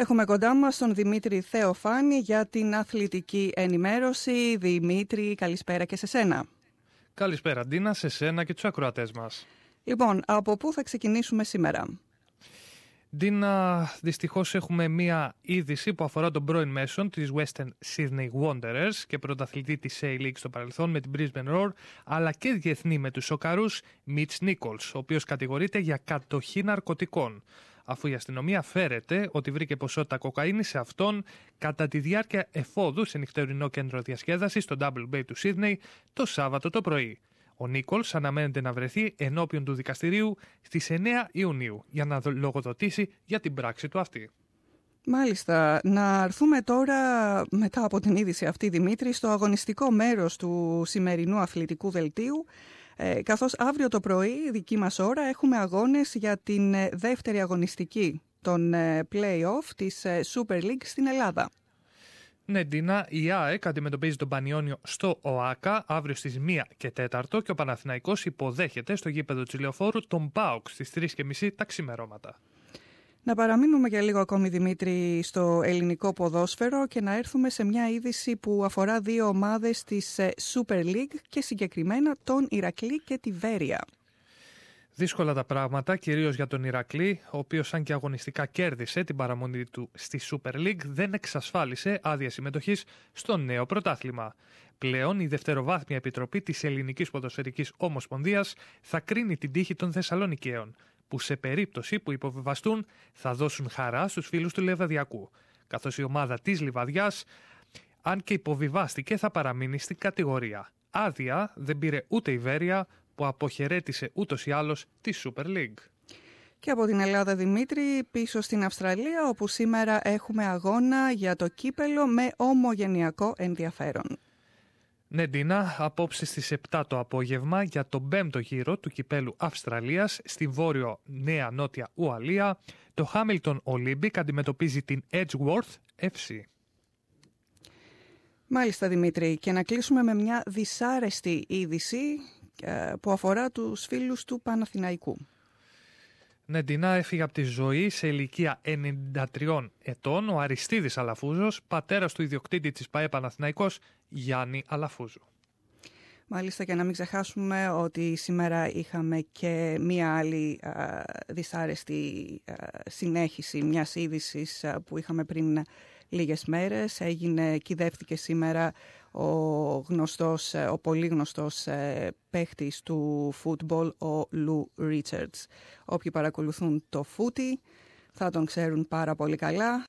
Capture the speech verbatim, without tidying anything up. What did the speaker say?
Έχουμε κοντά μας τον Δημήτρη Θεοφάνη για την αθλητική ενημέρωση. Δημήτρη, καλησπέρα και σε σένα. Καλησπέρα Ντίνα, σε σένα και τους ακροατές μας. Λοιπόν, από πού θα ξεκινήσουμε σήμερα? Ντίνα, δυστυχώς έχουμε μία είδηση που αφορά τον πρώην μέσον της Western Sydney Wanderers και πρωταθλητή της A-League στο παρελθόν με την Brisbane Roar, αλλά και διεθνή με τους σοκαρούς Mitch Nichols, ο οποίος κατηγορείται για κατοχή ναρκωτικών, αφού η αστυνομία φέρεται ότι βρήκε ποσότητα κοκαίνης σε αυτόν κατά τη διάρκεια εφόδου σε νυχτερινό κέντρο διασκέδασης στο Double Bay του Sydney το Σάββατο το πρωί. Ο Νίκολς αναμένεται να βρεθεί ενώπιον του δικαστηρίου στις εννέα Ιουνίου για να λογοδοτήσει για την πράξη του αυτή. Μάλιστα. Να έρθουμε τώρα μετά από την είδηση αυτή, Δημήτρη, στο αγωνιστικό μέρος του σημερινού αθλητικού δελτίου, ε, καθώς αύριο το πρωί, δική μας ώρα, έχουμε αγώνες για την δεύτερη αγωνιστική των play-off της Super League στην Ελλάδα. Ναι, Ντίνα, η ΑΕΚ αντιμετωπίζει τον Πανιόνιο στο ΟΑΚΑ αύριο στις μία και τέσσερα και ο Παναθηναϊκός υποδέχεται στο γήπεδο της Λεωφόρου τον ΠΑΟΚ στις τρεις και μισή τα ξημερώματα. Να παραμείνουμε για λίγο ακόμη, Δημήτρη, στο ελληνικό ποδόσφαιρο και να έρθουμε σε μια είδηση που αφορά δύο ομάδες της Super League και συγκεκριμένα τον Ηρακλή και τη Βέρεια. Δύσκολα τα πράγματα, κυρίως για τον Ηρακλή, ο οποίος αν και αγωνιστικά κέρδισε την παραμονή του στη Super League, δεν εξασφάλισε άδεια συμμετοχής στο νέο πρωτάθλημα. Πλέον η Δευτεροβάθμια Επιτροπή της Ελληνικής Ποδοσφαιρικής Ομοσπονδίας θα κρίνει την τύχη των Θεσσαλονικαίων, που σε περίπτωση που υποβιβαστούν θα δώσουν χαρά στους φίλους του Λεβαδιακού, καθώς η ομάδα της Λιβαδιάς, αν και υποβιβάστηκε, θα παραμείνει στην κατηγορία. Άδεια δεν πήρε ούτε η Βέρεια, που αποχαιρέτησε ούτως ή άλλως τη Super League. Και από την Ελλάδα, Δημήτρη, πίσω στην Αυστραλία, όπου σήμερα έχουμε αγώνα για το κύπελο με ομογενειακό ενδιαφέρον. Ναι, Ντίνα, απόψε στις επτά το απόγευμα για τον πέμπτο γύρο του κυπέλου Αυστραλίας στη βόρειο Νέα Νότια Ουαλία, το Hamilton Olympic αντιμετωπίζει την Edgeworth εφ σι. Μάλιστα, Δημήτρη, και να κλείσουμε με μια δυσάρεστη είδηση που αφορά τους φίλους του Παναθηναϊκού. Ναι, Ντίνα, έφυγε από τη ζωή σε ηλικία ενενήντα τριών ετών ο Αριστίδης Αλαφούζος, πατέρας του ιδιοκτήτη της ΠΑΕ Παναθηναϊκός Γιάννη Αλαφούζου. Μάλιστα, και να μην ξεχάσουμε ότι σήμερα είχαμε και μία άλλη α, δυσάρεστη α, συνέχιση μιας είδησης α, που είχαμε πριν λίγες μέρες. Έγινε, κυδεύτηκε σήμερα ο γνωστός, ο πολύ γνωστός παίχτης του φούτμπολ, ο Λου Ρίτσαρντς. Όποιοι παρακολουθούν το φούτι θα τον ξέρουν πάρα πολύ καλά.